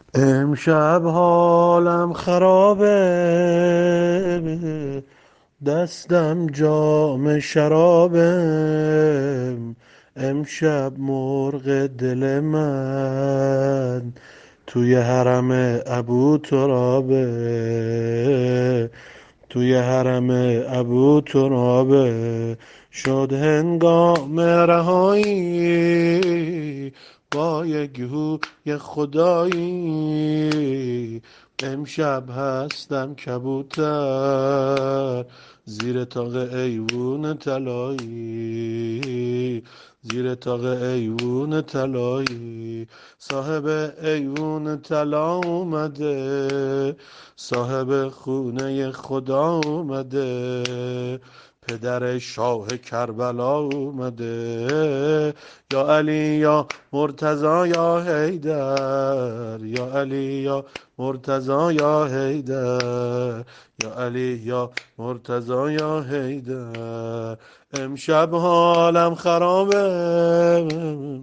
امشب حالم خرابه، دستم جام شرابه. امشب مرغ دل من توی حرم ابو ترابه، توی حرم ابو ترابه. شد هنگام رهایی با یک هوی خدایی. امشب هستم کبوتر زیر تاق ایوون طلایی، زیر تاق ایوون طلایی. صاحب ایوون طلا اومده، صاحب خونه خدا اومده، پدر شاه کربلا اومده. یا علی یا مرتضی یا حیدر، یا علی یا مرتضی یا حیدر، یا علی یا مرتضی یا حیدر. امشب حالم خرابه،